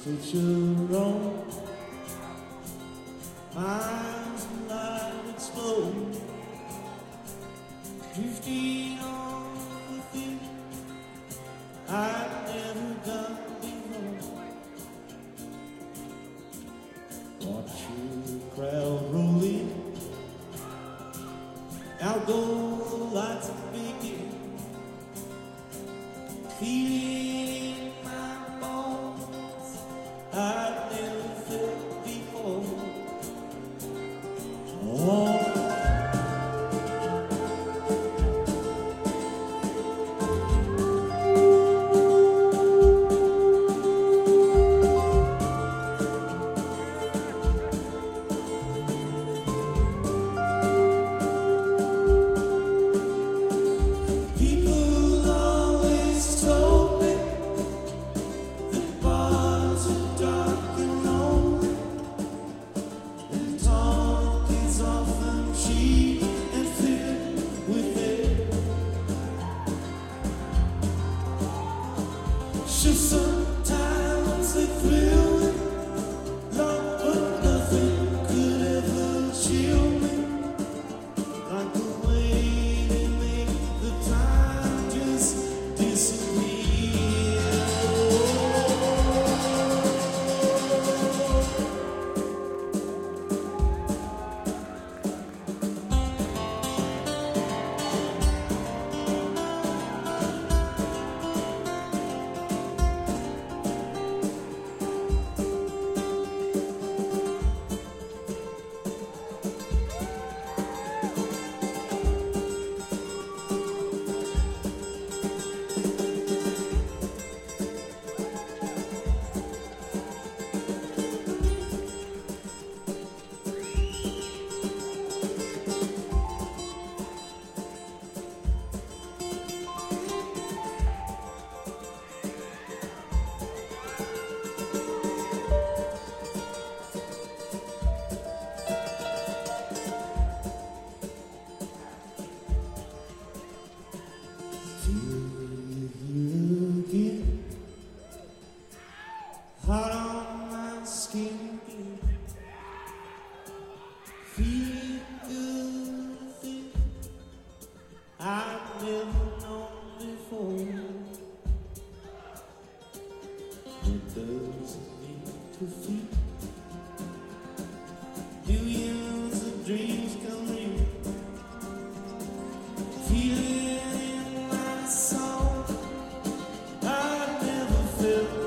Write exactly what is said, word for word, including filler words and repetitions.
stitch of wrong. Minds and light explode, drifting on the thing I've never done before. Watch the crowd roll in, out go the lights and begin. Feeling in my bones I've never felt before. Oh. Just sometimes they thrill me, love, but nothing could ever chill me, like the way they make the time just disappear. Hot on my skin again, feeling good, thing I've never known before. What does it mean to feel millions of dreams come real? Feeling in my soul I've never felt